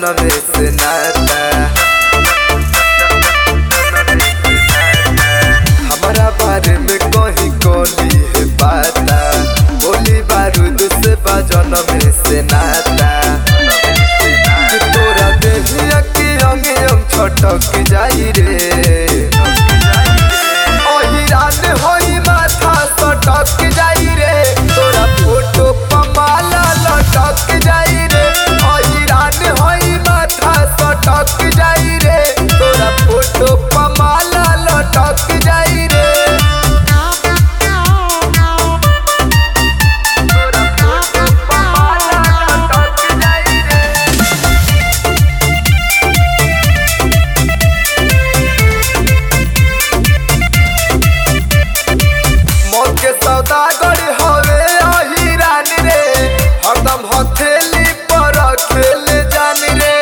जनम से नाता। हमारा बारे में कहीं कोली है पाता, गोली बारूद से जनम से नाता। तोरा देहिया के अंग अंग छटक जाई रे, अहिरान होई माथा सटक जाई रे, तोरा फोटो पमाला लटक जाई रे, अहिरान होई माथा सटक जाई रे, तोरा फोटो पमाला लटक जाई रे। सौदागर हवे अहिरान रे, हरदम हथेली पर खेले जानी रे,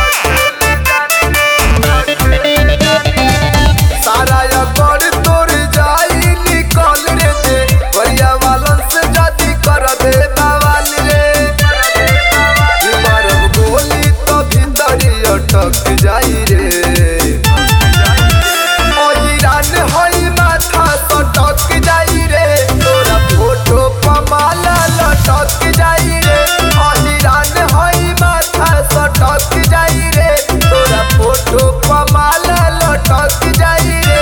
सारा अगर तोड़ जाई निकल रे दे, बढ़िया वालन से जदी कर दे बवाल रे, मारब गोली तो भीतरी अटक जाई रे, अहिरान होई माथा सटक जाई रे, तोरा फोटो पमाला लटक जाई रे, अहिरान होई माथा सटक जाई रे, तोरा फोटो पमाला लटक जाई रे।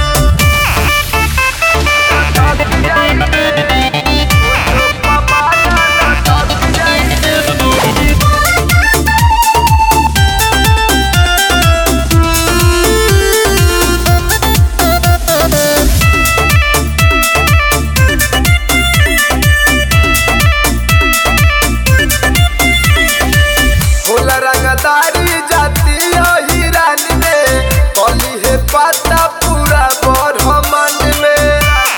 रंगदारी जाती अहिरान में, कली है पता पूरा ब्रह्मांड में,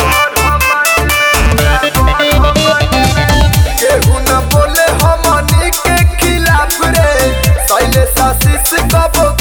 केहू न बोले हमनी के खिलाफ रे, शैलेश आशीष कबो